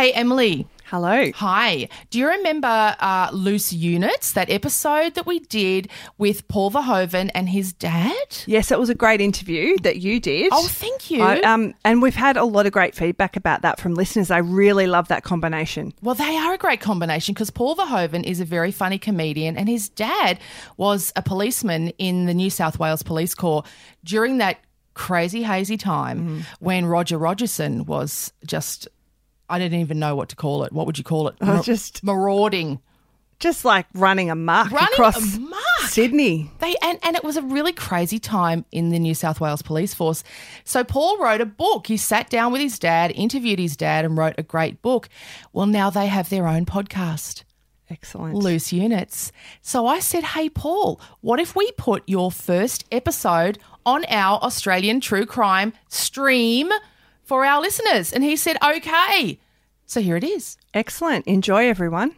Hey, Emily. Hello. Hi. Do you remember Loose Units, that episode that we did with Paul Verhoeven and his dad? Yes, it was a great interview that you did. Oh, thank you. And we've had a lot of great feedback about that from listeners. I really love that combination. Well, they are a great combination because Paul Verhoeven is a very funny comedian and his dad was a policeman in the New South Wales Police Corps during that crazy, hazy time when Roger Rogerson was just... I didn't even know what to call it. What would you call it? Just marauding. Just like running amok across Sydney. And it was a really crazy time in the New South Wales Police Force. So Paul wrote a book. He sat down with his dad, interviewed his dad and wrote a great book. Well, now they have their own podcast. Excellent. Loose Units. So I said, hey, Paul, what if we put your first episode on our Australian True Crime stream for our listeners? And he said, okay. So here it is. Excellent. Enjoy, everyone.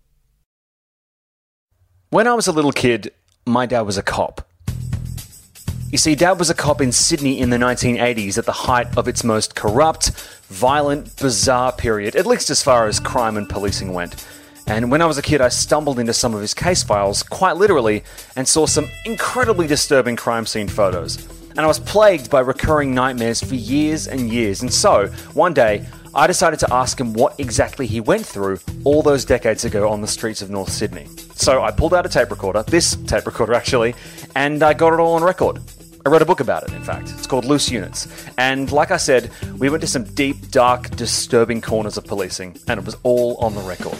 When I was a little kid, my dad was a cop. You see, Dad was a cop in Sydney in the 1980s at the height of its most corrupt, violent, bizarre period, at least as far as crime and policing went. And when I was a kid, I stumbled into some of his case files, quite literally, and saw some incredibly disturbing crime scene photos. And I was plagued by recurring nightmares for years and years. And so, one day, I decided to ask him what exactly he went through all those decades ago on the streets of North Sydney. So I pulled out a tape recorder, this tape recorder actually, and I got it all on record. I wrote a book about it, in fact. It's called Loose Units. And like I said, we went to some deep, dark, disturbing corners of policing, and it was all on the record.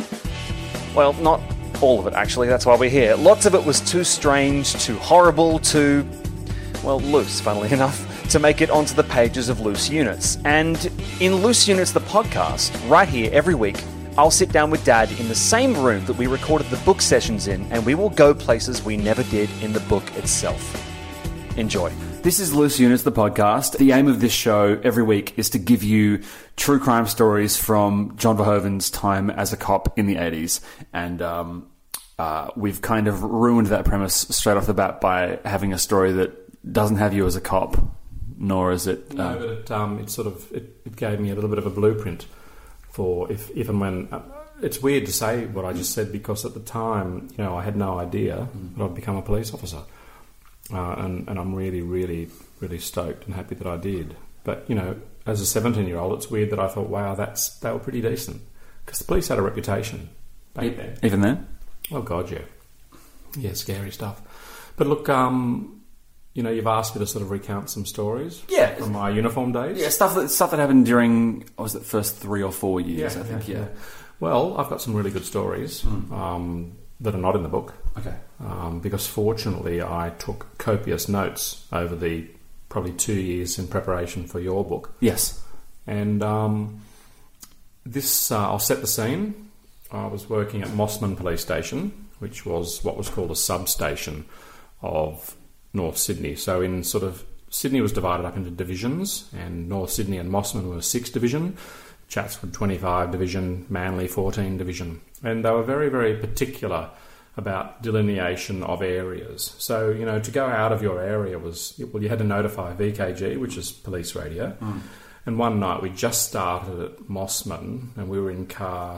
Well, not all of it, actually. That's why we're here. Lots of it was too strange, too horrible, too... well, loose, funnily enough, to make it onto the pages of Loose Units. And in Loose Units, the podcast, right here every week, I'll sit down with Dad in the same room that we recorded the book sessions in, and we will go places we never did in the book itself. Enjoy. This is Loose Units, the podcast. The aim of this show every week is to give you true crime stories from John Verhoeven's time as a cop in the 80s. And we've kind of ruined that premise straight off the bat by having a story that doesn't have you as a cop, nor is it... No, but it gave me a little bit of a blueprint for if and when... it's weird to say what I just said because at the time, I had no idea that I'd become a police officer. And I'm really, really, really stoked and happy that I did. But, as a 17-year-old, it's weird that I thought, wow, they were pretty decent. Because the police had a reputation back then. Even then? Oh, God, yeah. Yeah, scary stuff. But look, you've asked me to sort of recount some stories from my uniform days. Yeah, stuff that happened during, what was it, first 3 or 4 years, I think. Well, I've got some really good stories that are not in the book. Okay. Because fortunately I took copious notes over the probably 2 years in preparation for your book. Yes. And this, I'll set the scene. I was working at Mossman Police Station, which was what was called a substation of North Sydney. So in Sydney was divided up into divisions, and North Sydney and Mossman were 6 division, Chatswood 25 division, Manly 14 division. And they were very, very particular about delineation of areas. So, to go out of your area you had to notify VKG, which is police radio. And one night we just started at Mossman and we were in car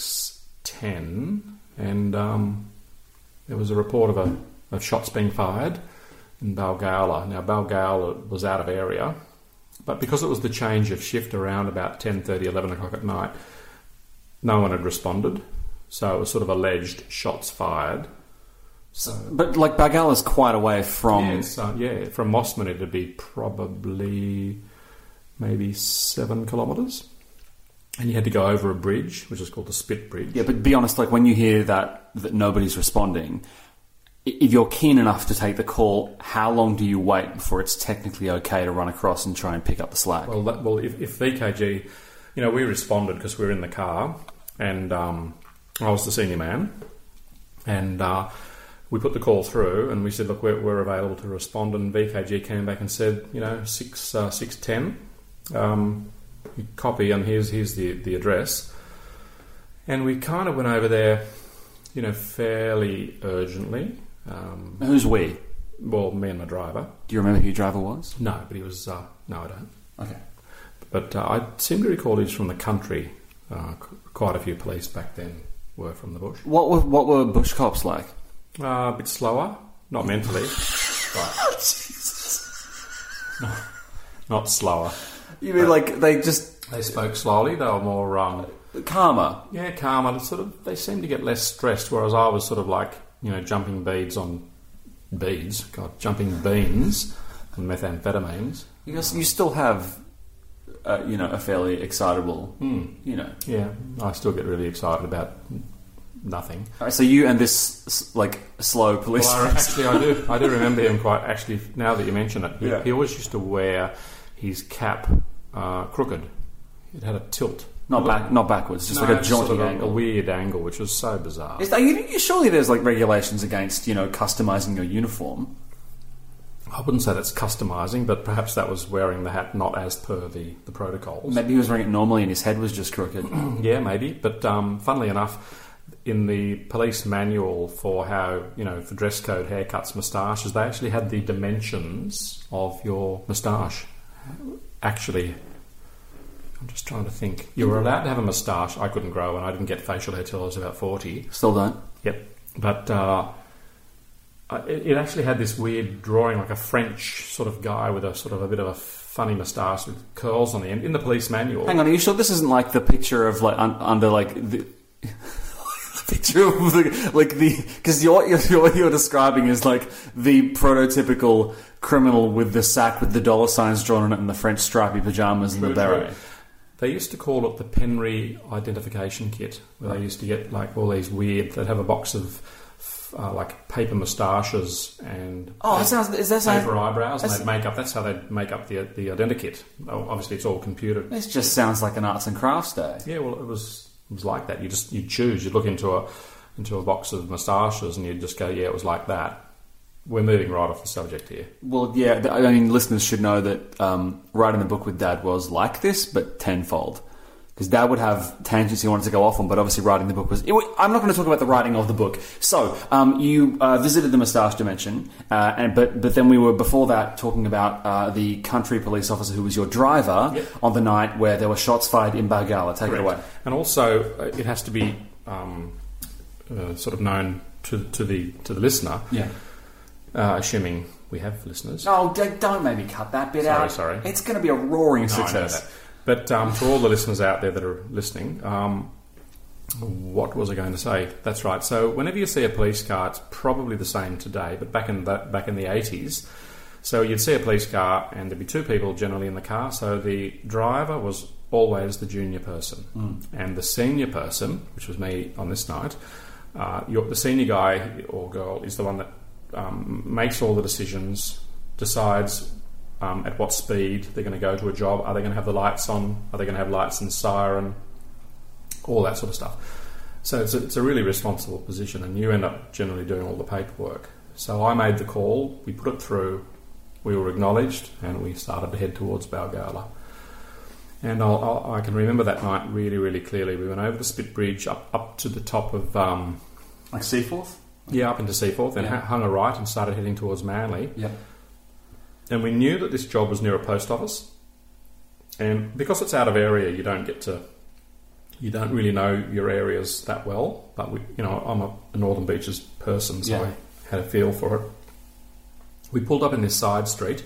610 and there was a report of shots being fired in Balgowlah. Now, Balgowlah was out of area, but because it was the change of shift around about 10:30, 11 o'clock at night, no one had responded. So it was sort of alleged shots fired. So, but Balgowlah's quite away from... from Mossman it would be probably maybe 7 kilometres. And you had to go over a bridge, which is called the Spit Bridge. Yeah, but be honest, when you hear that nobody's responding, if you're keen enough to take the call, how long do you wait before it's technically okay to run across and try and pick up the slack? Well, if VKG... we responded because we were in the car and... I was the senior man, and we put the call through, and we said, "Look, we're available to respond." And VKG came back and said, 610, copy, and here's the address. And we kind of went over there, fairly urgently. Who's we? Well, me and my driver. Do you remember who your driver was? No, but he was. No, I don't. Okay, but I seem to recall he was from the country. Quite a few police back then were from the bush. What were bush cops like? A bit slower, not mentally, but not slower. You mean like they spoke slowly? They were more calmer? Yeah, calmer. They seemed to get less stressed, whereas I was sort of like jumping beans on methamphetamines. You still have, a fairly excitable, Yeah, I still get really excited about nothing. All right, so you and this slow police. Well, I do remember him quite. Actually, now that you mention it, he always used to wear his cap crooked. It had a tilt. Not backwards, just like a jaunty sort of angle. A weird angle, which was so bizarre. Surely there's regulations against customising your uniform. I wouldn't say that's customising, but perhaps that was wearing the hat not as per the protocols. Maybe he was wearing it normally and his head was just crooked. Yeah, maybe. But funnily enough, in the police manual for how, for dress code, haircuts, moustaches, they actually had the dimensions of your moustache. Actually, I'm just trying to think. You were allowed to have a moustache. I couldn't grow, and I didn't get facial hair till I was about 40. Still don't? Yep. But it actually had this weird drawing, like a French sort of guy with a sort of a bit of a funny moustache with curls on the end in the police manual. Hang on, are you sure this isn't like the picture of under the picture of because what you're describing is like the prototypical criminal with the sack with the dollar signs drawn on it and the French stripy pajamas and the beret. They used to call it the Penry identification kit, where they used to get all these weird. They'd have a box of paper moustaches and paper eyebrows, and they'd make up. That's how they'd make up the identikit. Obviously, it's all computed. This just sounds like an arts and crafts day. Yeah, well, it was like that. You'd choose. You'd look into a box of moustaches, and you'd just go, yeah, it was like that. We're moving right off the subject here. Well, yeah, I mean, listeners should know that writing the book with Dad was like this, but tenfold. Because Dad would have tangents he wanted to go off on, but obviously writing the book was... I'm not going to talk about the writing of the book. So, you visited the moustache dimension, but then we were, before that, talking about the country police officer who was your driver on the night where there were shots fired in Balgala. Take it away. And also, it has to be sort of known to the listener. Yeah. Assuming we have listeners. Oh, don't maybe cut that bit out. Sorry. It's going to be a roaring success. I know that. But to all the listeners out there that are listening, what was I going to say? That's right. So whenever you see a police car, it's probably the same today, but back in the 80s, so you'd see a police car and there'd be two people generally in the car. So the driver was always the junior person, and the senior person, which was me on this night, the senior guy or girl is the one that makes all the decisions, decides at what speed they're going to go to a job. Are they going to have the lights on? Are they going to have lights and siren? All that sort of stuff. So it's a really responsible position, and you end up generally doing all the paperwork. So I made the call, we put it through, we were acknowledged, and we started to head towards Balgala. And I can remember that night really, really clearly. We went over the Spit Bridge up to the top of... like Seaforth? Yeah, up into Seaforth, and hung a right and started heading towards Manly. Yep. And we knew that this job was near a post office, and because it's out of area, you don't really know your areas that well. But I'm a Northern Beaches person, so I had a feel for it. We pulled up in this side street.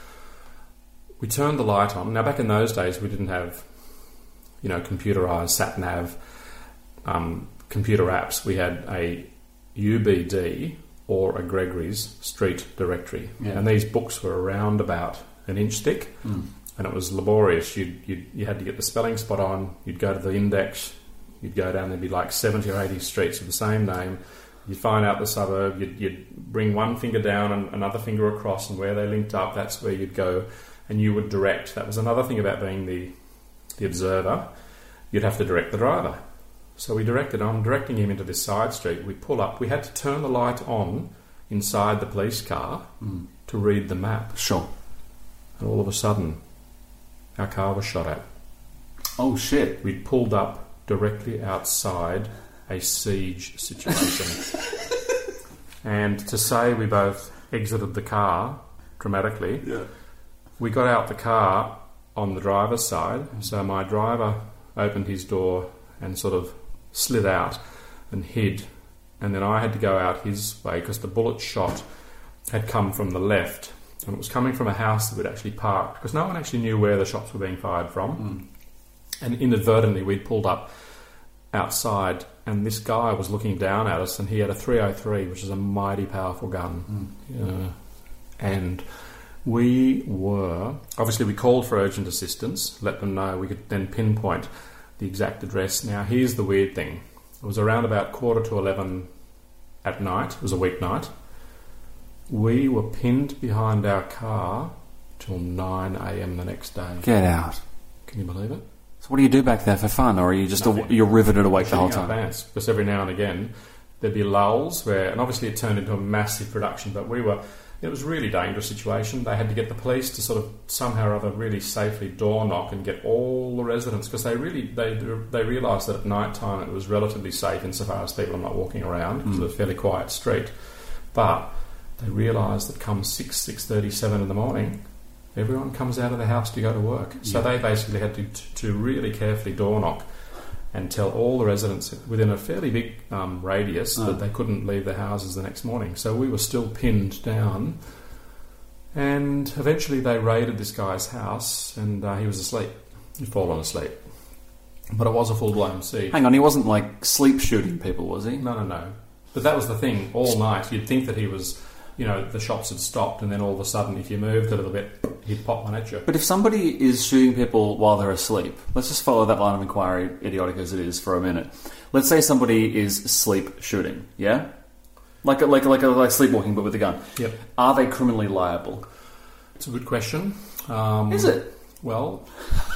We turned the light on. Now, back in those days, we didn't have, computerized sat nav, computer apps. We had a UBD or a Gregory's street directory, and these books were around about an inch thick, and it was laborious. You had to get the spelling spot on. You'd go to the index. You'd go down. There'd be like 70 or 80 streets with the same name. You'd find out the suburb. You'd bring one finger down and another finger across, and where they linked up, that's where you'd go, and you would direct. That was another thing about being the observer. You'd have to direct the driver. So I'm directing him into this side street. We pull up. We had to turn the light on inside the police car to read the map. Sure. And all of a sudden, our car was shot at. Oh, shit. We'd pulled up directly outside a siege situation. And to say we both exited the car dramatically, we got out the car on the driver's side. So my driver opened his door and sort of slid out and hid. And then I had to go out his way because the bullet shot had come from the left. And it was coming from a house that we'd actually parked because no one actually knew where the shots were being fired from. And inadvertently we'd pulled up outside and this guy was looking down at us and he had a .303, which is a mighty powerful gun. And we called for urgent assistance, let them know. We could then pinpoint the exact address. Now, here's the weird thing. It was around about 11:15 at night. It was a weeknight. We were pinned behind our car till 9 a.m. the next day. Get out. Can you believe it? So what do you do back there for fun, or are you just you're riveted awake the whole time? Pants, because every now and again there'd be lulls where, and obviously it turned into a massive production, but it was a really dangerous situation. They had to get the police to sort of somehow or other really safely door knock and get all the residents, because they realised that at night time it was relatively safe insofar as people are not walking around because it was a fairly quiet street. But they realised that come 6:37 in the morning, everyone comes out of the house to go to work. So they basically had to really carefully door knock and tell all the residents within a fairly big radius that they couldn't leave their houses the next morning. So we were still pinned down. And eventually they raided this guy's house and he was asleep. He'd fallen asleep. But it was a full-blown siege. Hang on, he wasn't like sleep shooting people, was he? No. But that was the thing. All night you'd think that he was... the shots had stopped, and then all of a sudden, if you moved a little bit, he'd pop one at you. But if somebody is shooting people while they're asleep, let's just follow that line of inquiry, idiotic as it is, for a minute. Let's say somebody is sleep shooting, yeah? Like sleepwalking, but with a gun. Yep. Are they criminally liable? It's a good question. Is it? Well...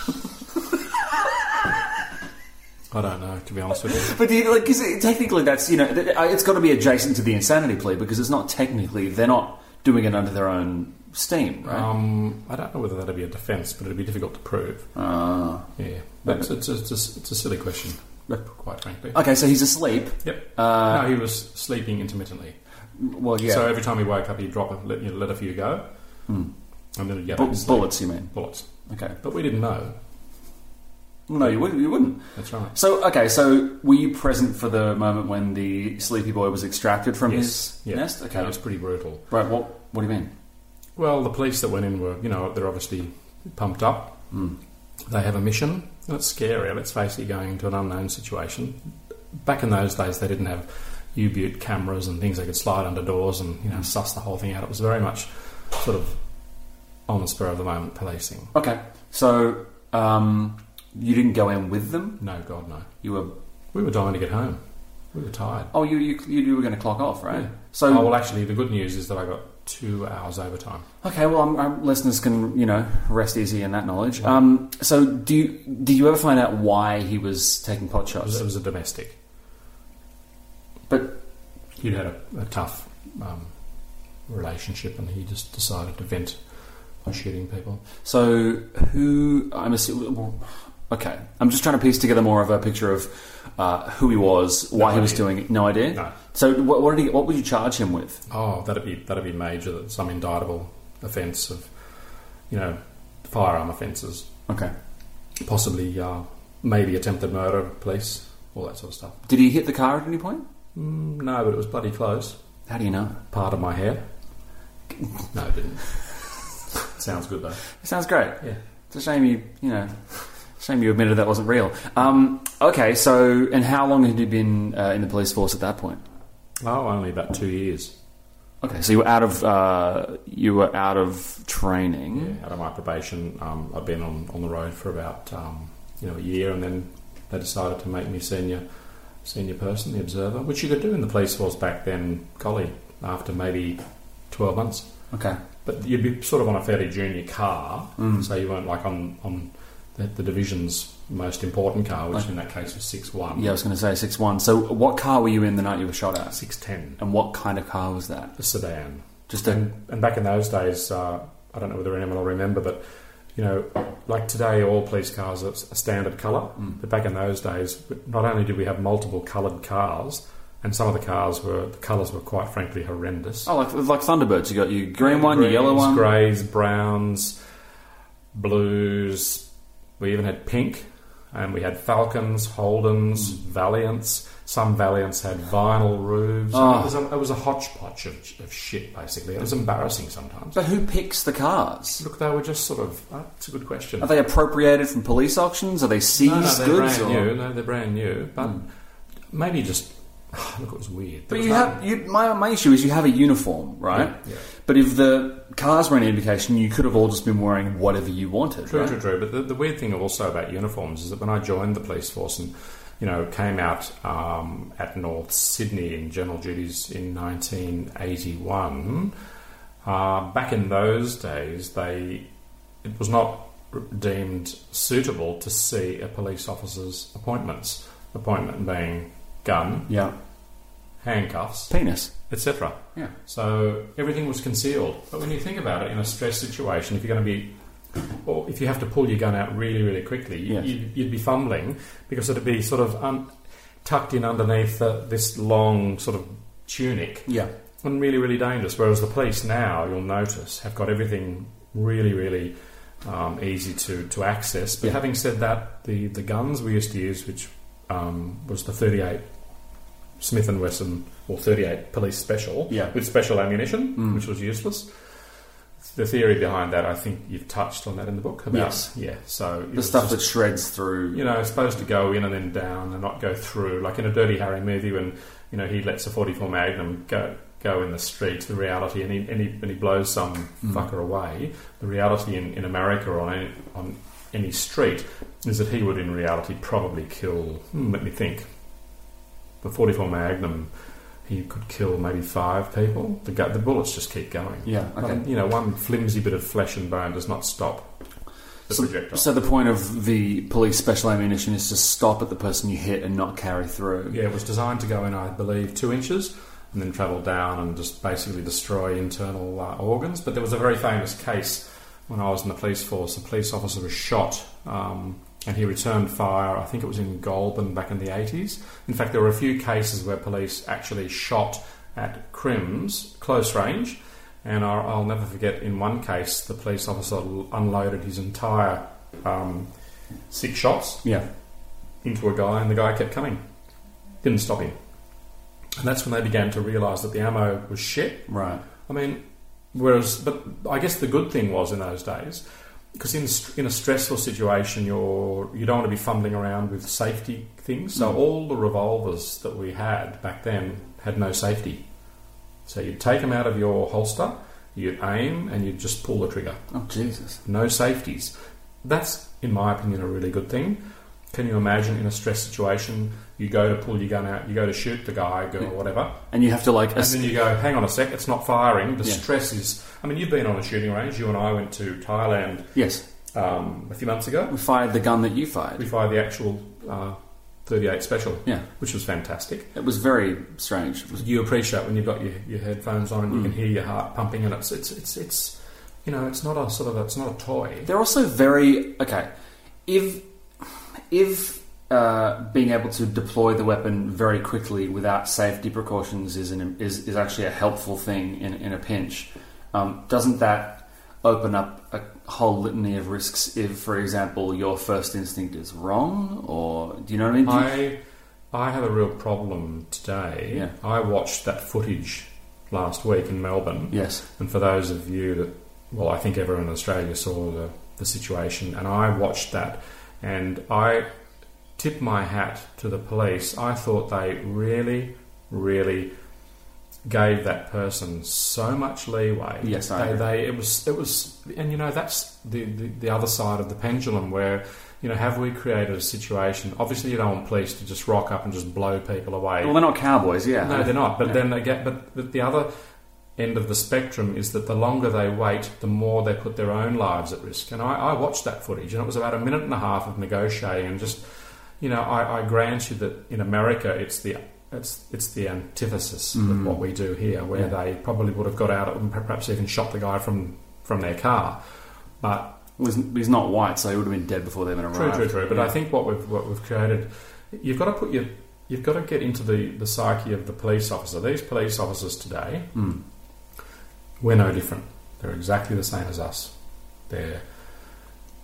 I don't know, to be honest with you. But because technically that's, it's got to be adjacent to the insanity plea because it's not technically, they're not doing it under their own steam, right? I don't know whether that'd be a defence, but it'd be difficult to prove. Yeah. It's a silly question, quite frankly. Okay, so he's asleep. Yep. No, he was sleeping intermittently. Well, yeah. So every time he woke up, he'd drop let a few go. And then he'd get back to sleep. Bullets, you mean? Bullets. Okay. But we didn't know. No, you wouldn't. That's right. So were you present for the moment when the sleepy boy was extracted from his nest? Okay. It was pretty brutal. Right, what do you mean? Well, the police that went in were, they're obviously pumped up. They have a mission, and it's scary. Let's face it, going into an unknown situation. Back in those days, they didn't have U-Butte cameras and things they could slide under doors and, suss the whole thing out. It was very much sort of on the spur of the moment policing. Okay, so... you didn't go in with them? No, God, no. We were dying to get home. We were tired. Oh, you were going to clock off, right? Yeah. So, well, actually, the good news is that I got 2 hours overtime. Okay, well, our listeners can, rest easy in that knowledge. So, did you ever find out why he was taking pot shots? It was a domestic. But he'd had a tough relationship, and he just decided to vent by shooting people. So, I'm assuming... Well, okay, I'm just trying to piece together more of a picture of who he was, why he was doing it. No idea? No. So what would you charge him with? Oh, that'd be major. Some indictable offence of, firearm offences. Okay. Possibly, maybe attempted murder, police, all that sort of stuff. Did he hit the car at any point? No, but it was bloody close. How do you know? Part of my hair. No, it didn't. Sounds good, though. It sounds great. Yeah. It's a shame you admitted that wasn't real. Okay, so, and how long had you been in the police force at that point? Oh, only about 2 years. Okay, so you were out of training. Yeah, out of my probation. I've been on the road for about a year, and then they decided to make me senior person, the observer, which you could do in the police force back then, golly, after maybe 12 months. Okay. But you'd be sort of on a fairly junior car, so you weren't like on the division's most important car, which in that case was 6-1. Yeah, I was going to say 6-1. So what car were you in the night you were shot at? 610. And what kind of car was that? A sedan. And back in those days, I don't know whether anyone will remember, but like today, all police cars are a standard colour. But back in those days, not only did we have multiple coloured cars, and some of the colours were quite frankly horrendous. Oh, like Thunderbirds. You got your green one, your yellow one, greys, browns, blues. We even had pink, And we had Falcons, Holdens, Valiants. Some Valiants had vinyl roofs. It was a hodgepodge of shit, basically. It was embarrassing sometimes. But who picks the cars? Look, they were just sort of... That's a good question. Are they appropriated from police auctions? Are they seized No, they're goods? brand new. No, they're brand new. But maybe just... Look, it was weird. But my issue is you have a uniform, right? Yeah. But if the cars were any indication, you could have all just been wearing whatever you wanted. True, right? true. But the weird thing also about uniforms is that when I joined the police force and came out at North Sydney in general duties in 1981, back in those days, it was not deemed suitable to see a police officer's appointments. Appointment being gun, handcuffs, penis, etc. Yeah. So everything was concealed. But when you think about it, in a stress situation, if you're going to be, or if you have to pull your gun out really, really quickly, you'd be fumbling because it'd be sort of tucked in underneath this long sort of tunic. Yeah. And really, really dangerous. Whereas the police now, you'll notice, have got everything really, really easy to access. But having said that, the guns we used to use, which was the 38 Smith & Wesson, or 38 Police Special, with special ammunition, which was useless. The theory behind that, I think you've touched on that in the book. So the stuff that shreds through. It's supposed to go in and then down and not go through. Like in a Dirty Harry movie when, he lets a 44 Magnum go in the street, the reality, and he blows some fucker away. The reality in America or on any street is that he would in reality probably kill, let me think, the 44 Magnum, he could kill maybe 5 people. The bullets just keep going. Yeah, okay. One flimsy bit of flesh and bone does not stop the projectile. So the point of the police special ammunition is to stop at the person you hit and not carry through. Yeah, it was designed to go in, I believe, 2 inches and then travel down and just basically destroy internal organs. But there was a very famous case when I was in the police force. A police officer was shot and he returned fire. I think it was in Goulburn back in the 80s. In fact, there were a few cases where police actually shot at crims, close range, and I'll never forget in one case the police officer unloaded his entire 6 shots into a guy, and the guy kept coming. Didn't stop him. And that's when they began to realise that the ammo was shit. Right. I mean, but I guess the good thing was in those days, because in a stressful situation, you don't want to be fumbling around with safety things. So all the revolvers that we had back then had no safety. So you'd take them out of your holster, you'd aim, and you'd just pull the trigger. Oh, Jesus. No safeties. That's, in my opinion, a really good thing. Can you imagine in a stress situation, you go to pull your gun out, you go to shoot the guy, girl, or whatever, and you have to and then you go, hang on a sec, it's not firing. The stress is... I mean, you've been on a shooting range. You and I went to Thailand a few months ago. We fired the gun that you fired. We fired the actual 38 Special, yeah, which was fantastic. It was very strange. You appreciate when you've got your headphones on and you can hear your heart pumping, and it's it's not a sort of it's not a toy. They're also very If being able to deploy the weapon very quickly without safety precautions is actually a helpful thing in a pinch, doesn't that open up a whole litany of risks if, for example, your first instinct is wrong? Or do you know what I mean? I have a real problem today. Yeah. I watched that footage last week in Melbourne. Yes. And for those of you that, I think everyone in Australia saw the situation, and I watched that, and I tip my hat to the police. I thought they really, really gave that person so much leeway. Yes, I agree. It was, and that's the other side of the pendulum where, have we created a situation? Obviously, you don't want police to just rock up and just blow people away. Well, they're not cowboys, yeah. No, they're not. But then again, but the other end of the spectrum is that the longer they wait, the more they put their own lives at risk. And I watched that footage, and it was about 1.5 minutes of negotiating, and just, I grant you that in America it's the antithesis of what we do here, where they probably would have got out and perhaps even shot the guy from their car. But he's not white, so he would have been dead before they even arrived. True. But I think what we've created, you've got to get into the psyche of the police officer. These police officers today, we're no different. They're exactly the same as us. They're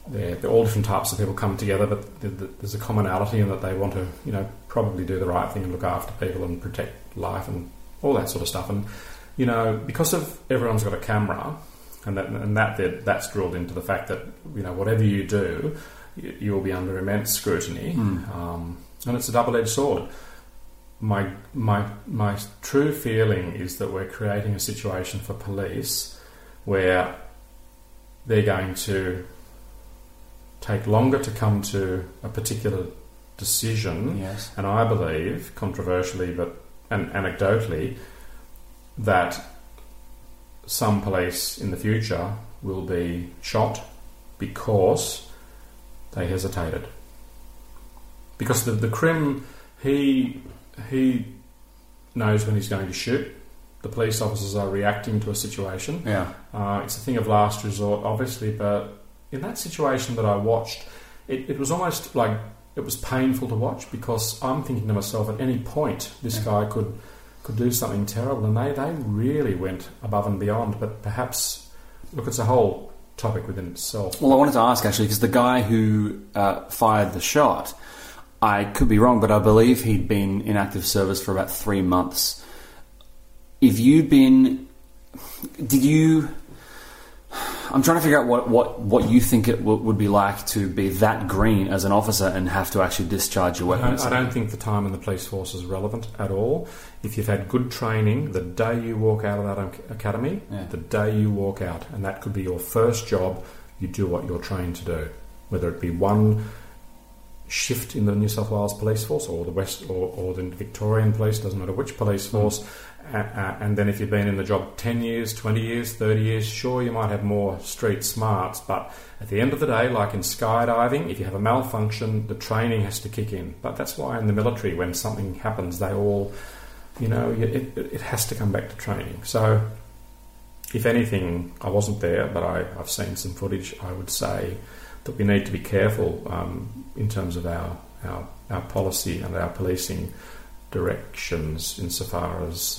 they're all different types of people come together, but there's a commonality in that they want to, probably do the right thing and look after people and protect life and all that sort of stuff. And, because of everyone's got a camera, and that's drilled into the fact that, whatever you do, you'll be under immense scrutiny. And it's a double-edged sword. My true feeling is that we're creating a situation for police where they're going to take longer to come to a particular decision. Yes. And I believe, controversially and anecdotally, that some police in the future will be shot because they hesitated. Because the crim, he knows when he's going to shoot. The police officers are reacting to a situation. Yeah. It's a thing of last resort, obviously, but in that situation that I watched, it was almost like it was painful to watch, because I'm thinking to myself, at any point this guy could do something terrible, and they really went above and beyond. But perhaps, look, it's a whole topic within itself. Well, I wanted to ask, actually, because the guy who fired the shot, I could be wrong, but I believe he'd been in active service for about 3 months. If you'd been... I'm trying to figure out what you think it would be like to be that green as an officer and have to actually discharge your weapons. I don't think the time in the police force is relevant at all. If you've had good training, the day you walk out of that academy, the day you walk out, and that could be your first job, you do what you're trained to do. Whether it be one shift in the New South Wales police force, or the West, or the Victorian police, doesn't matter which police force. And then if you've been in the job 10 years, 20 years, 30 years, sure, you might have more street smarts, but at the end of the day, like in skydiving, if you have a malfunction, the training has to kick in. But that's why in the military, when something happens, they all, it has to come back to training. So, if anything, I wasn't there, but I've seen some footage. I would say that we need to be careful in terms of our policy and our policing directions, insofar as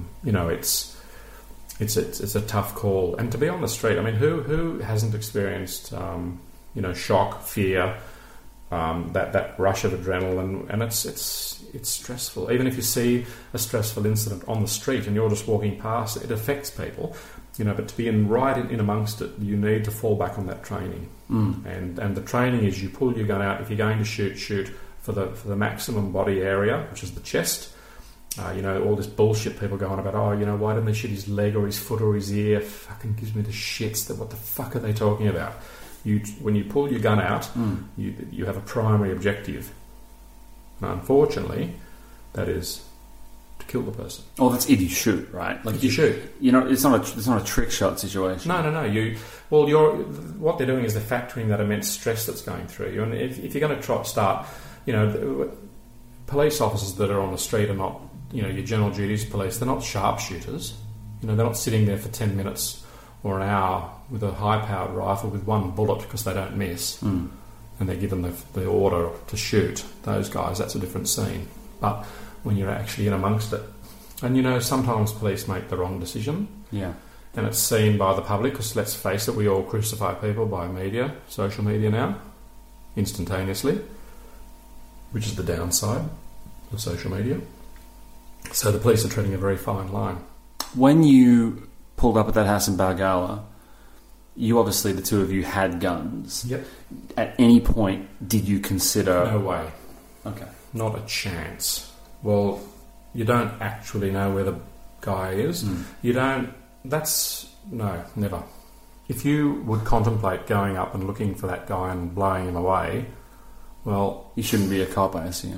it's a tough call. And to be on the street, I mean, who hasn't experienced shock, fear, that rush of adrenaline, and it's stressful. Even if you see a stressful incident on the street and you're just walking past, it affects people. But to be right in amongst it, you need to fall back on that training. And the training is, you pull your gun out. If you're going to shoot for the maximum body area, which is the chest. All this bullshit people going about, why didn't they shoot his leg or his foot or his ear? Fucking gives me the shits. What the fuck are they talking about? When you pull your gun out, you have a primary objective. And unfortunately, that is to kill the person. Oh, that's if you shoot, right? Like if you shoot. It's not a trick shot situation. No. What they're doing is they're factoring that immense stress that's going through you. And if you're going to start... police officers that are on the street are not, your general duties police. They're not sharpshooters. They're not sitting there for 10 minutes or an hour with a high-powered rifle with one bullet because they don't miss. And they're given the order to shoot. Those guys, that's a different scene. But when you're actually in amongst it, and sometimes police make the wrong decision. Yeah. And it's seen by the public, because let's face it, we all crucify people by media, social media now, instantaneously, which is the downside of social media. So the police are treading a very fine line. When you pulled up at that house in Balgala, you obviously, the two of you, had guns. Yep. At any point, did you consider... No way. Okay. Not a chance. Well, you don't actually know where the guy is. You don't... No, never. If you would contemplate going up and looking for that guy and blowing him away... Well, you shouldn't be a cop, I assume.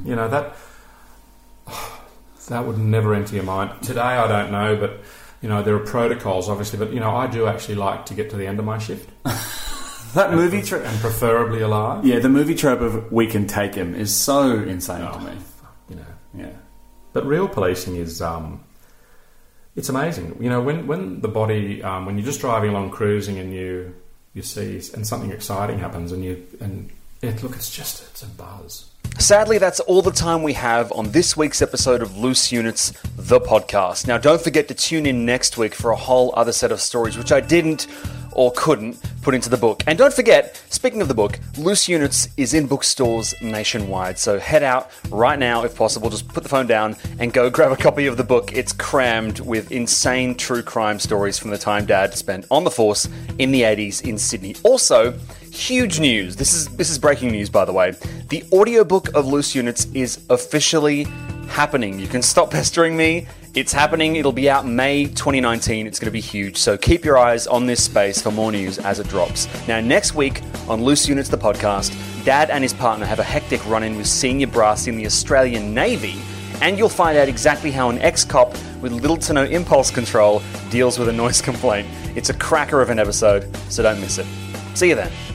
That would never enter your mind. Today, I don't know, but there are protocols, obviously. But I do actually like to get to the end of my shift. That movie trope, and preferably alive. Yeah, the movie trope of "we can take him" is so insane to me. Yeah. But real policing is it's amazing. When the body, when you're just driving along, cruising, and you see, and something exciting happens, it's a buzz. Sadly, that's all the time we have on this week's episode of Loose Units, the podcast. Now, don't forget to tune in next week for a whole other set of stories, which I didn't or couldn't put into the book. And don't forget, speaking of the book, Loose Units is in bookstores nationwide. So head out right now if possible. Just put the phone down and go grab a copy of the book. It's crammed with insane true crime stories from the time Dad spent on the force in the 80s in Sydney. Also, huge news. This is breaking news, by the way. The audiobook of Loose Units is officially happening. You can stop pestering me. It's happening. It'll be out May 2019. It's going to be huge. So keep your eyes on this space for more news as it drops. Now, next week on Loose Units, the podcast, Dad and his partner have a hectic run-in with senior brass in the Australian Navy, and you'll find out exactly how an ex-cop with little to no impulse control deals with a noise complaint. It's a cracker of an episode, so don't miss it. See you then.